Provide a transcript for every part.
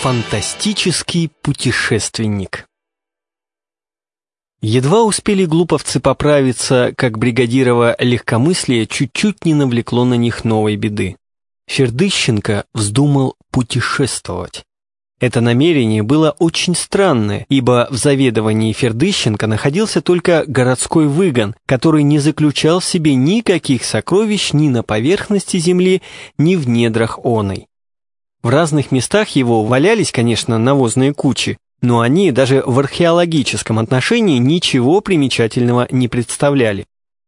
Фантастический путешественник. Едва успели глуповцы поправиться, как бригадирово легкомыслие чуть-чуть не навлекло на них новой беды. Фердыщенко вздумал путешествовать. Это намерение было очень странное, ибо в заведовании Фердыщенко находился только городской выгон, который не заключал в себе никаких сокровищ ни на поверхности земли, ни в недрах оной. В разных местах его валялись, конечно, навозные кучи, но они даже в археологическом отношении ничего примечательного не представляли.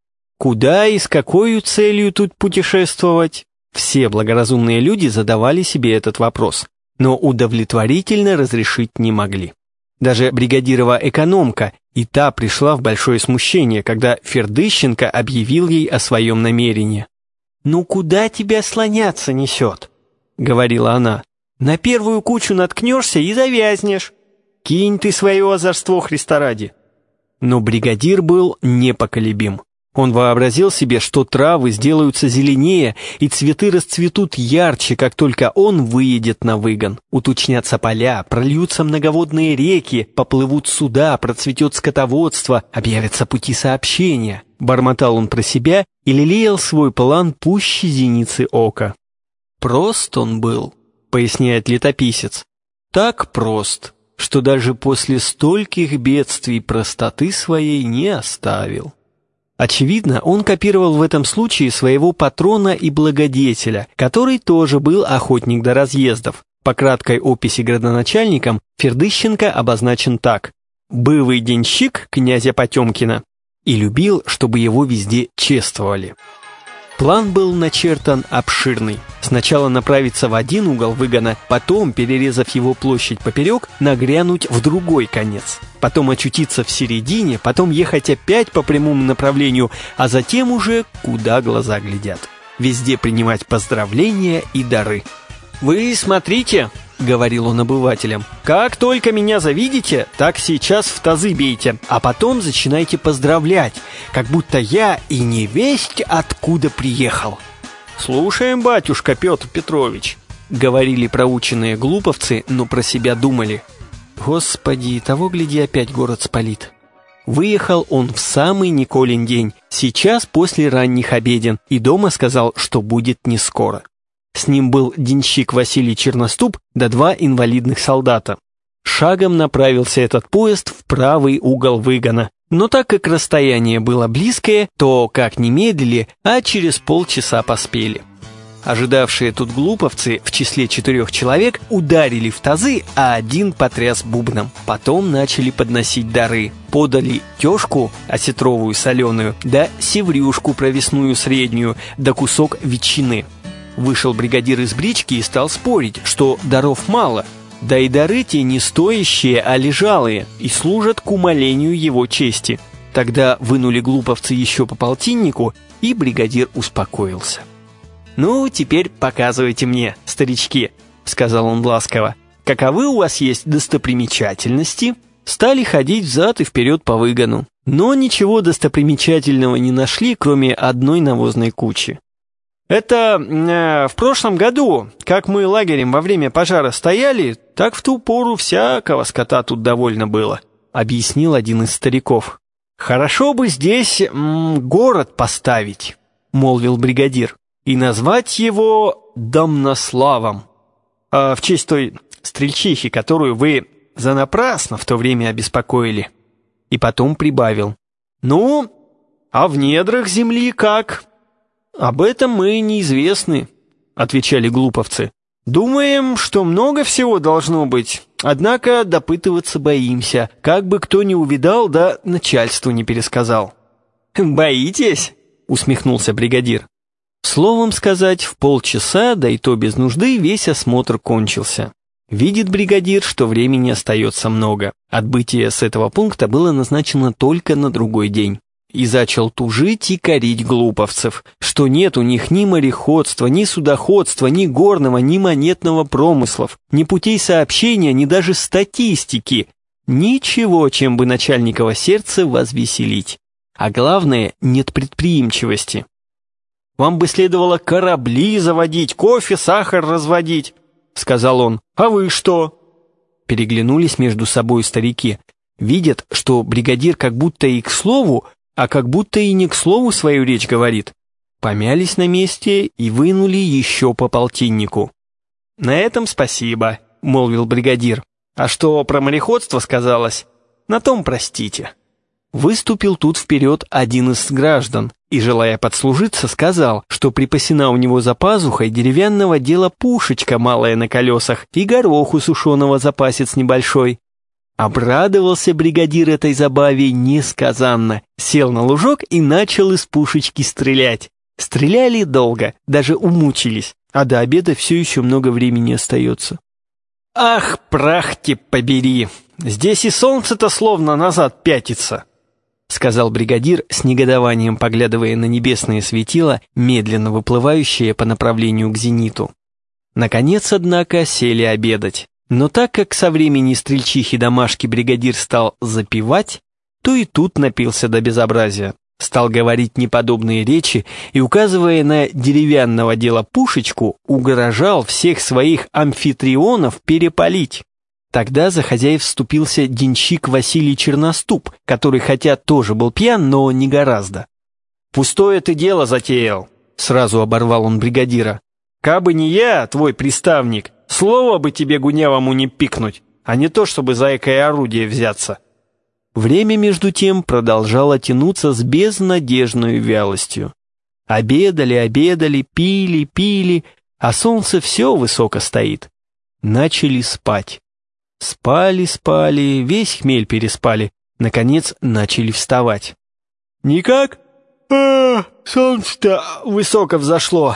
Куда и с какой целью тут путешествовать? Все благоразумные люди задавали себе этот вопрос, но удовлетворительно разрешить не могли. Даже бригадирова экономка, и та пришла в большое смущение, когда Фердыщенко объявил ей о своем намерении. «Ну куда тебя слоняться несет?» — говорила она. «На первую кучу наткнешься и завязнешь. Кинь ты свое озорство, Христа ради». Но бригадир был непоколебим. Он вообразил себе, что травы сделаются зеленее и цветы расцветут ярче, как только он выедет на выгон. Уточнятся поля, прольются многоводные реки, поплывут суда, процветет скотоводство, объявятся пути сообщения. Бормотал он про себя и лелеял свой план пуще зеницы ока. «Прост он был», — поясняет летописец, — «так прост, что даже после стольких бедствий простоты своей не оставил». Очевидно, он копировал в этом случае своего патрона и благодетеля, который тоже был охотник до разъездов. По краткой описи градоначальником Фердыщенко обозначен так: «Бывый денщик князя Потемкина» и любил, чтобы его везде чествовали. План был начертан обширный. Сначала направиться в один угол выгона, потом, перерезав его площадь поперек, нагрянуть в другой конец. Потом очутиться в середине, потом ехать опять по прямому направлению, а затем уже куда глаза глядят. Везде принимать поздравления и дары. «Вы смотрите», — говорил он обывателям, — «как только меня завидите, так сейчас в тазы бейте, а потом начинайте поздравлять, как будто я и не весть откуда приехал». «Слушаем, батюшка Петр Петрович», — говорили проученные глуповцы, но про себя думали: «Господи, того гляди, опять город спалит». Выехал он в самый Николин день, сейчас после ранних обеден, и дома сказал, что будет не скоро. С ним был денщик Василий Черноступ да 2 инвалидных солдата. Шагом направился этот поезд в правый угол выгона, но так как расстояние было близкое, то как не медлили, а через полчаса поспели. Ожидавшие тут глуповцы в числе 4 человек ударили в тазы, а один потряс бубном. Потом начали подносить дары. Подали тёшку осетровую соленую, да севрюшку провесную среднюю, да кусок ветчины. Вышел бригадир из брички и стал спорить, что даров мало, да и дары те не стоящие, а лежалые, и служат к умалению его чести. Тогда вынули глуповцы еще по полтиннику, и бригадир успокоился. «Ну, теперь показывайте мне, старички», — сказал он ласково, — «каковы у вас есть достопримечательности?» Стали ходить взад и вперед по выгону, но ничего достопримечательного не нашли, кроме одной навозной кучи. «Это в прошлом году, как мы лагерем во время пожара стояли, так в ту пору всякого скота тут довольно было», — объяснил один из стариков. «Хорошо бы здесь город поставить», — молвил бригадир, «и назвать его Домнославом, в честь той стрельчихи, которую вы занапрасно в то время обеспокоили». И потом прибавил: «Ну, а в недрах земли как?» «Об этом мы неизвестны», — отвечали глуповцы. «Думаем, что много всего должно быть, однако допытываться боимся, как бы кто не увидал, да начальству не пересказал». «Боитесь?» — усмехнулся бригадир. Словом сказать, в полчаса, да и то без нужды, весь осмотр кончился. Видит бригадир, что времени остается много. Отбытие с этого пункта было назначено только на другой день. И зачал тужить и корить глуповцев, что нет у них ни мореходства, ни судоходства, ни горного, ни монетного промыслов, ни путей сообщения, ни даже статистики. Ничего, чем бы начальниково сердце возвеселить. А главное, нет предприимчивости. «Вам бы следовало корабли заводить, кофе, сахар разводить», сказал он. «А вы что?» Переглянулись между собой старики. Видят, что бригадир как будто и к слову, а как будто и не к слову свою речь говорит. Помялись на месте и вынули еще по полтиннику. «На этом спасибо», — молвил бригадир. «А что про мореходство сказалось? На том простите». Выступил тут вперед один из граждан и, желая подслужиться, сказал, что припасена у него за пазухой деревянного дела пушечка малая на колесах и гороху сушеного запасец небольшой. Обрадовался бригадир этой забаве несказанно, сел на лужок и начал из пушечки стрелять. Стреляли долго, даже умучились, а до обеда все еще много времени остается. «Ах, прах-те побери! Здесь и солнце-то словно назад пятится!» — сказал бригадир с негодованием, поглядывая на небесные светила, медленно выплывающие по направлению к зениту. Наконец, однако, сели обедать. Но так как со времени стрельчихи-домашки бригадир стал запивать, то и тут напился до безобразия. Стал говорить неподобные речи и, указывая на деревянного дела пушечку, угрожал всех своих амфитрионов перепалить. Тогда за хозяев вступился денщик Василий Черноступ, который хотя тоже был пьян, но не гораздо. «Пустое ты дело затеял», — сразу оборвал он бригадира. «Кабы не я, твой приставник, слово бы тебе гунявому не пикнуть, а не то, чтобы за экое орудие взяться». Время, между тем, продолжало тянуться с безнадежной вялостью. Обедали, пили, а солнце все высоко стоит. Начали спать. Спали, весь хмель переспали. Наконец начали вставать. «Никак? Солнце-то высоко взошло»,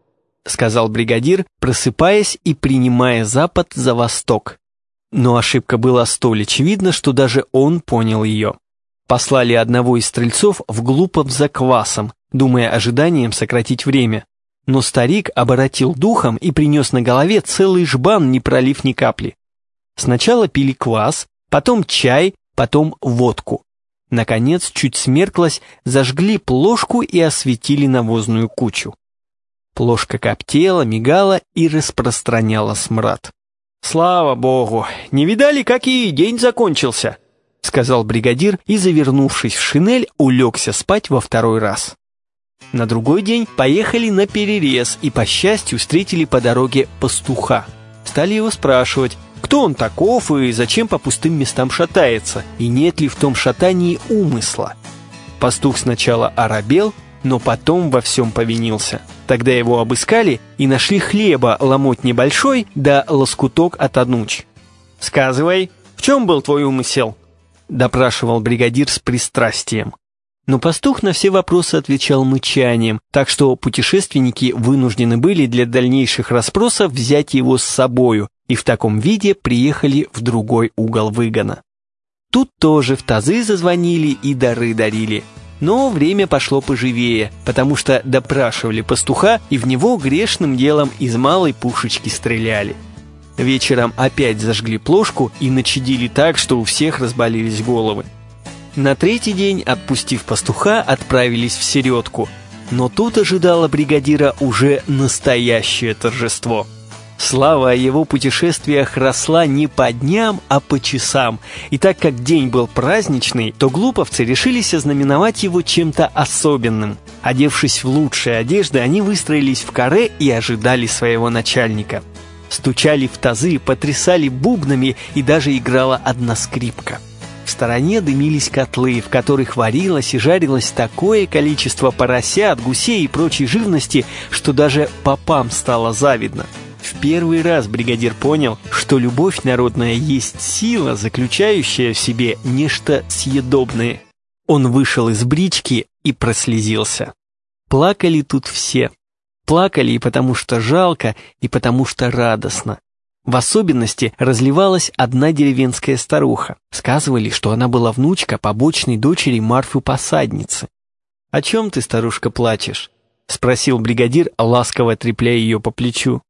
— сказал бригадир, просыпаясь и принимая запад за восток. Но ошибка была столь очевидна, что даже он понял ее. Послали одного из стрельцов вглубь за квасом, думая ожиданием сократить время. Но старик оборотил духом и принес на голове целый жбан, не пролив ни капли. Сначала пили квас, потом чай, потом водку. Наконец, чуть смерклось, зажгли плошку и осветили навозную кучу. Плошка коптела, мигала и распространяла смрад. «Слава богу! Не видали, как и день закончился?» — сказал бригадир и, завернувшись в шинель, улегся спать во второй раз. На другой день поехали на перерез и, по счастью, встретили по дороге пастуха. Стали его спрашивать, кто он таков и зачем по пустым местам шатается, и нет ли в том шатании умысла. Пастух сначала оробел, но потом во всем повинился. Тогда его обыскали и нашли хлеба ломоть небольшой, да лоскуток от ануч. «Сказывай, в чем был твой умысел?» — допрашивал бригадир с пристрастием. Но пастух на все вопросы отвечал мычанием, так что путешественники вынуждены были для дальнейших расспросов взять его с собою, и в таком виде приехали в другой угол выгона. Тут тоже в тазы зазвонили и дары дарили. Но время пошло поживее, потому что допрашивали пастуха, и в него грешным делом из малой пушечки стреляли. Вечером опять зажгли плошку и начадили так, что у всех разболелись головы. На третий день, отпустив пастуха, отправились в середку. Но тут ожидало бригадира уже настоящее торжество. Слава о его путешествиях росла не по дням, а по часам. И так как день был праздничный, то глуповцы решились ознаменовать его чем-то особенным. Одевшись в лучшие одежды, они выстроились в каре и ожидали своего начальника. Стучали в тазы, потрясали бубнами, и даже играла одна скрипка. В стороне дымились котлы, в которых варилось и жарилось такое количество поросят, гусей и прочей живности, что даже попам стало завидно. В первый раз бригадир понял, что любовь народная есть сила, заключающая в себе нечто съедобное. Он вышел из брички и прослезился. Плакали тут все. Плакали и потому что жалко, и потому что радостно. В особенности разливалась одна деревенская старуха. Сказывали, что она была внучка побочной дочери Марфы-посадницы. «О чем ты, старушка, плачешь?» — спросил бригадир, ласково трепляя ее по плечу.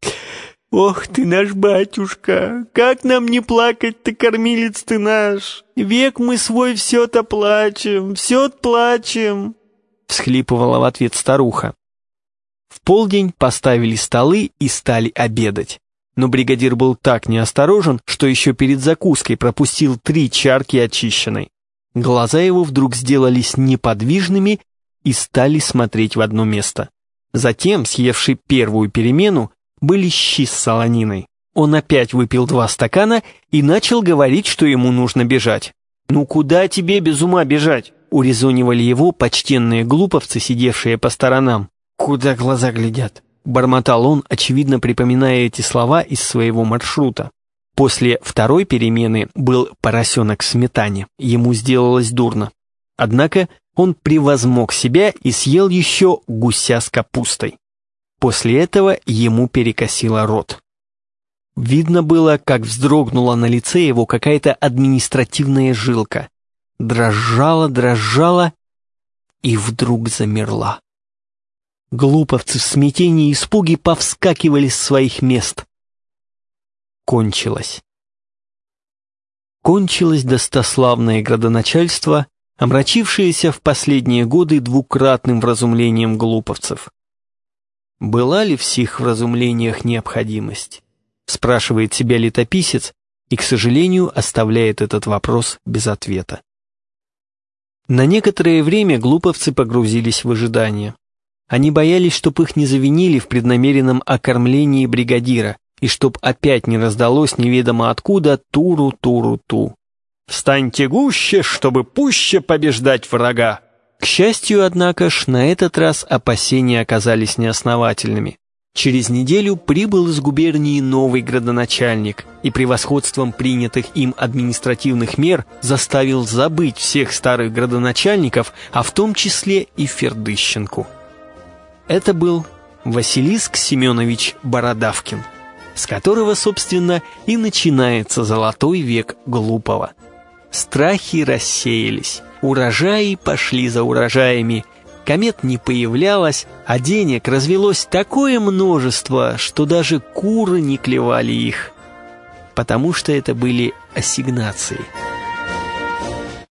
«Ох ты наш батюшка, как нам не плакать-то, кормилец ты наш! Век мы свой все-то плачем, — всхлипывала в ответ старуха. В полдень поставили столы и стали обедать. Но бригадир был так неосторожен, что еще перед закуской пропустил 3 чарки очищенной. Глаза его вдруг сделались неподвижными и стали смотреть в одно место. Затем, съевший первую перемену, были щи с солониной. Он опять выпил 2 стакана и начал говорить, что ему нужно бежать. «Ну куда тебе без ума бежать?» — урезонивали его почтенные глуповцы, сидевшие по сторонам. «Куда глаза глядят?» — бормотал он, очевидно припоминая эти слова из своего маршрута. После второй перемены был поросенок в сметане. Ему сделалось дурно. Однако он превозмог себя и съел еще гуся с капустой. После этого ему перекосило рот. Видно было, как вздрогнула на лице его какая-то административная жилка. Дрожала и вдруг замерла. Глуповцы в смятении и испуге повскакивали с своих мест. Кончилось достославное градоначальство, омрачившееся в последние годы двукратным вразумлением глуповцев. Была ли в сих вразумлениях необходимость? Спрашивает себя летописец и, к сожалению, оставляет этот вопрос без ответа. На некоторое время глуповцы погрузились в ожидание. Они боялись, чтоб их не завинили в преднамеренном окормлении бригадира, и чтоб опять не раздалось неведомо откуда туру-туру-ту. «Встаньте гуще, чтобы пуще побеждать врага!» К счастью, однако ж, на этот раз опасения оказались неосновательными. Через неделю прибыл из губернии новый градоначальник и превосходством принятых им административных мер заставил забыть всех старых градоначальников, а в том числе и Фердыщенку. Это был Василиск Семенович Бородавкин, с которого, собственно, и начинается золотой век Глупого. Страхи рассеялись, урожаи пошли за урожаями, комет не появлялось, а денег развелось такое множество, что даже куры не клевали их, потому что это были ассигнации.